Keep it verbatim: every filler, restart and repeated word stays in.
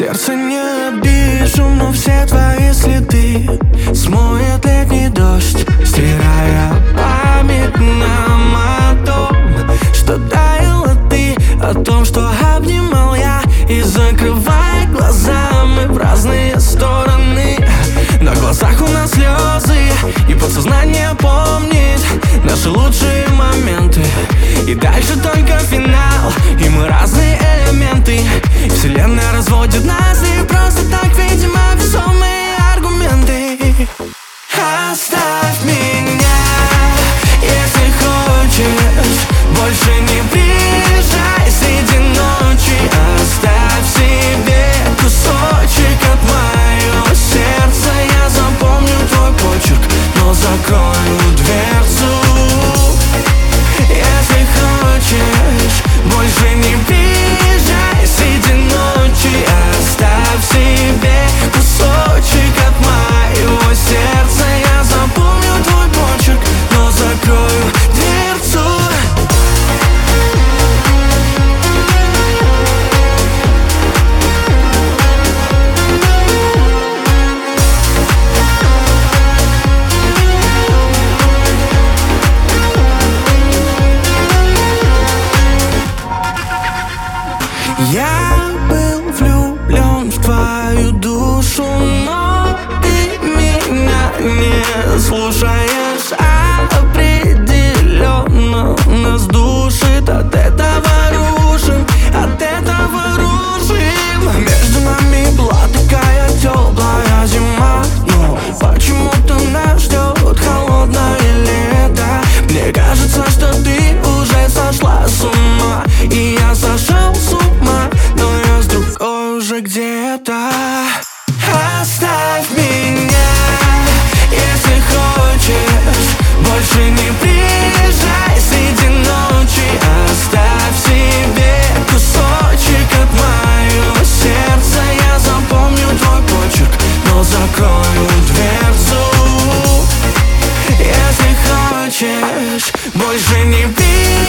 Сердце не обижу, но все твои следы смоет летний дождь, стирая память нам о том, что таила ты, о том, что обнимал я. И закрывай глаза, мы в разные стороны. На глазах у нас слезы, и подсознание помнит наши лучшие моменты. И дальше только финал, и мы разные элементы. И вселенная разводит нас, и просто так, видимо, весомые аргументы. Оставь меня, если хочешь, больше не приезжай среди ночи. Оставь себе кусочек от моего сердца. Я запомню твой почерк, но закрою дверцу. Если хочешь, больше не приезжай среди ночи. Оставь себе кусочек от моего сердца. Я запомню твой почерк, но закрою дверцу. Я был влюблен в твою душу, но ты меня не слушаешь. Определенно нас душит, от этого рушим, от этого рушим. Между нами была такая теплая зима, но почему-то нас ждет холодное лето. Мне кажется, что ты уже сошла с ума, и я сошел с ума, но я с другой уже где-то. Оставь меня, если хочешь, больше не приезжай среди ночи. Оставь себе кусочек от моего сердца. Я запомню твой почерк, но закрою дверцу. Если хочешь, больше не приезжай